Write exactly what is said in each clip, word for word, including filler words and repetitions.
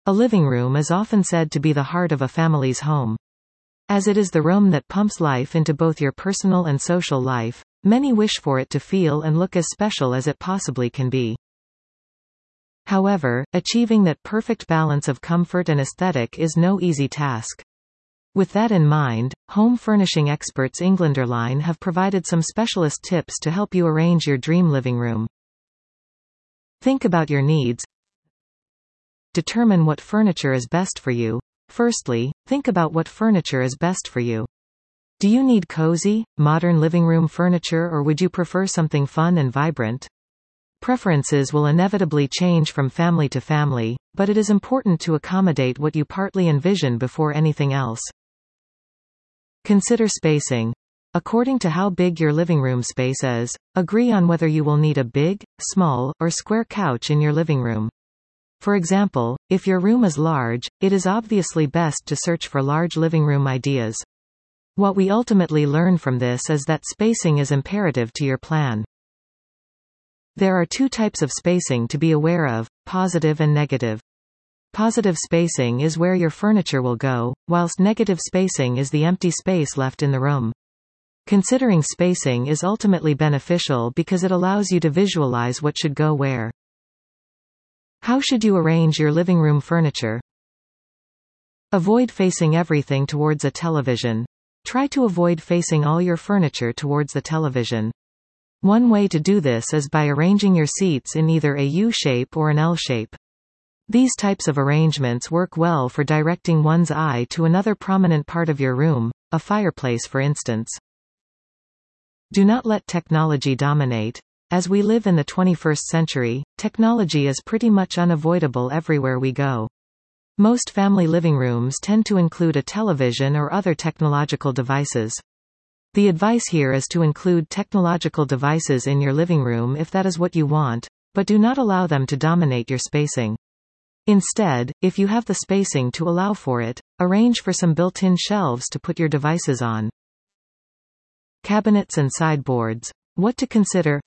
A living room is often said to be the heart of a family's home. As it is the room that pumps life into both your personal and social life, many wish for it to feel and look as special as it possibly can be. However, achieving that perfect balance of comfort and aesthetic is no easy task. With that in mind, home furnishing experts Englanderline have provided some specialist tips to help you arrange your dream living room. Think about your needs. Determine what furniture is best for you. Firstly, think about what furniture is best for you. Do you need cozy, modern living room furniture, or would you prefer something fun and vibrant? Preferences will inevitably change from family to family, but it is important to accommodate what you partly envision before anything else. Consider spacing. According to how big your living room space is, agree on whether you will need a big, small, or square couch in your living room. For example, if your room is large, it is obviously best to search for large living room ideas. What we ultimately learn from this is that spacing is imperative to your plan. There are two types of spacing to be aware of, positive and negative. Positive spacing is where your furniture will go, whilst negative spacing is the empty space left in the room. Considering spacing is ultimately beneficial because it allows you to visualize what should go where. How should you arrange your living room furniture? Avoid facing everything towards a television. Try to avoid facing all your furniture towards the television. One way to do this is by arranging your seats in either a U-shape or an L-shape. These types of arrangements work well for directing one's eye to another prominent part of your room, a fireplace for instance. Do not let technology dominate. As we live in the twenty-first century, technology is pretty much unavoidable everywhere we go. Most family living rooms tend to include a television or other technological devices. The advice here is to include technological devices in your living room if that is what you want, but do not allow them to dominate your spacing. Instead, if you have the spacing to allow for it, arrange for some built-in shelves to put your devices on. Cabinets and sideboards. What to consider?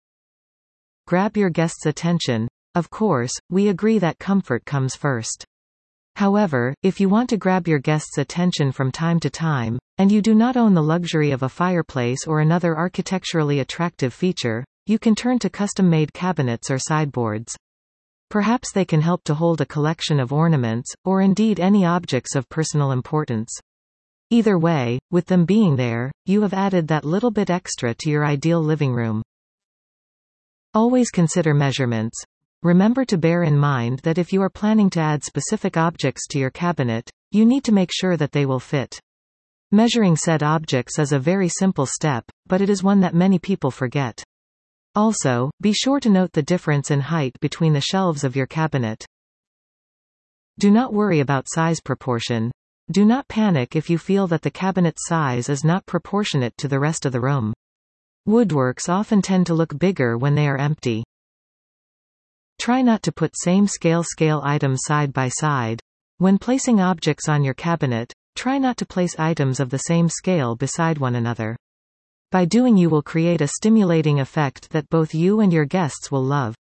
Grab your guests' attention. Of course, we agree that comfort comes first. However, if you want to grab your guests' attention from time to time, and you do not own the luxury of a fireplace or another architecturally attractive feature, you can turn to custom-made cabinets or sideboards. Perhaps they can help to hold a collection of ornaments, or indeed any objects of personal importance. Either way, with them being there, you have added that little bit extra to your ideal living room. Always consider measurements. Remember to bear in mind that if you are planning to add specific objects to your cabinet, you need to make sure that they will fit. Measuring said objects is a very simple step, but it is one that many people forget. Also, be sure to note the difference in height between the shelves of your cabinet. Do not worry about size proportion. Do not panic if you feel that the cabinet size is not proportionate to the rest of the room. Woodworks often tend to look bigger when they are empty. Try not to put same scale scale items side by side. When placing objects on your cabinet, try not to place items of the same scale beside one another. By doing you will create a stimulating effect that both you and your guests will love.